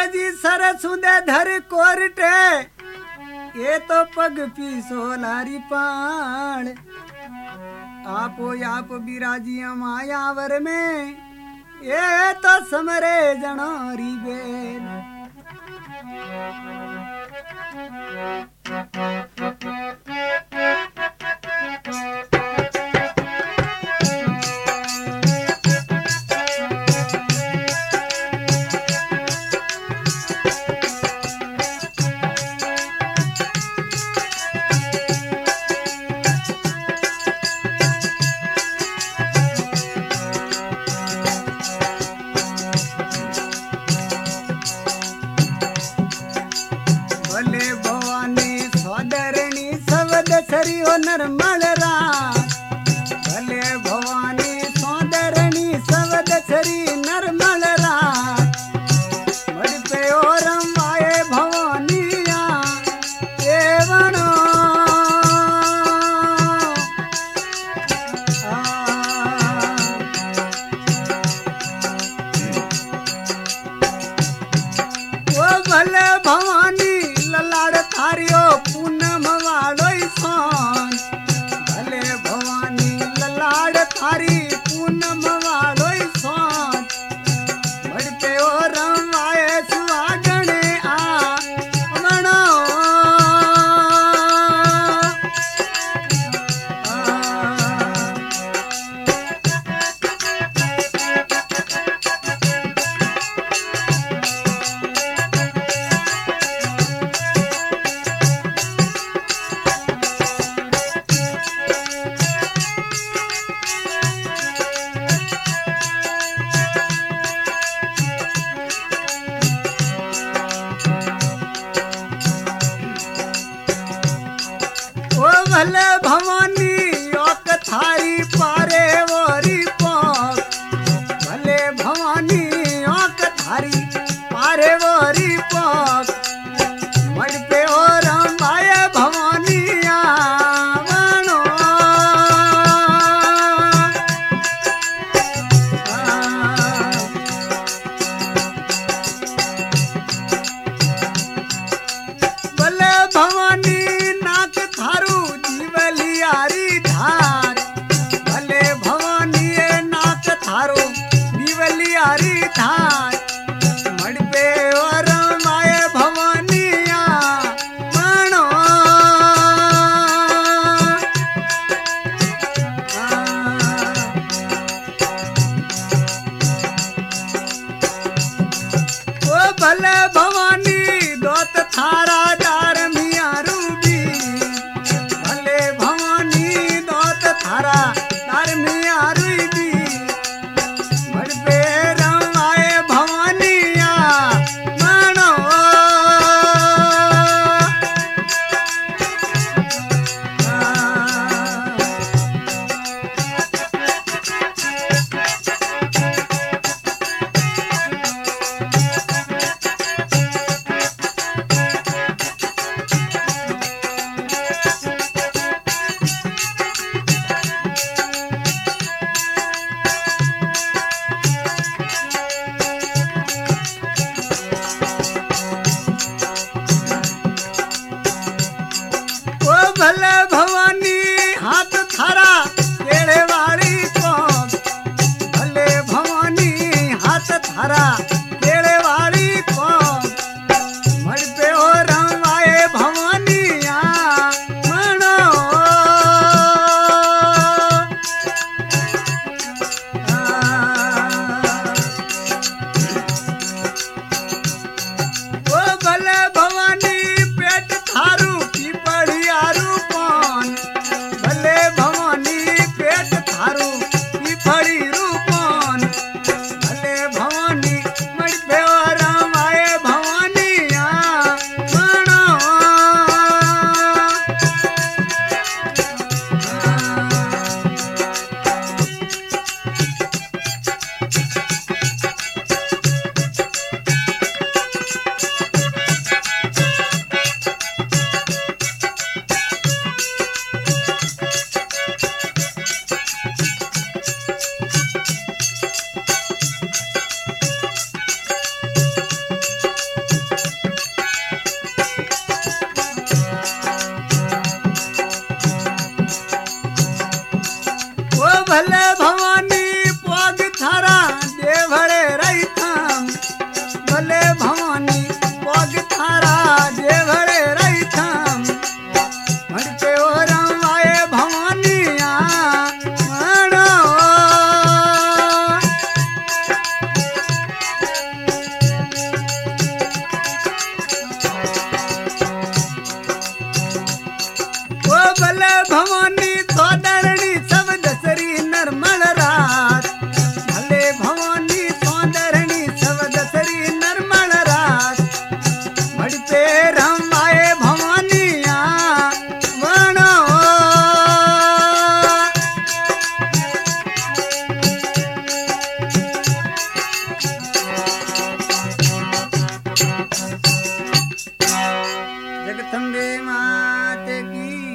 जी सरसुंदे धर कोरटे ये तो पग पीसो लारी पाण आपो आप बिराजी मायावर में ये तो समरे जनारी बेल सरियो नरमल रात भले भवानी सौंदरणी सवद सरी नरमल रात मड़ पे ओरम आए भवानिया एवनो ओ भले भवानी ललाड़ थारियो पूनम वालो भले भवानी ललाड़ थारी पूनम वालो सोन बड़ पे ओरम आए सुहागणे आ मनो भले भवानी योक थारी पारे वोरी पोक भले भवानी योक थारी पारे वोरी पोक मड़ पे ओरम आए भवानिया मनो भले भवानी नाक थारू जीवलियारी धार भले भवानी नाक थारो जीवलियारी धार मड़ पे ओरम आए भवानिया मनो ओ भले भवानी दोत थारा दार मिया रूबी भले भवानी दोत थारा दार मिया रूबी मड़ पे रम आए भवानिया मनो भले भवानी पग थारा देवड़े रही थाम भले भवानी पग थारा देवड़े रही थाम मरते ओ राम आए भवानी आनो ओ भले भवानी सौदरणी सब दसरी नरमल रात भले भवानी सौदरणी सब दसरी नरमल रात मरते राम आए भवानी वणो जगदम्बे मात की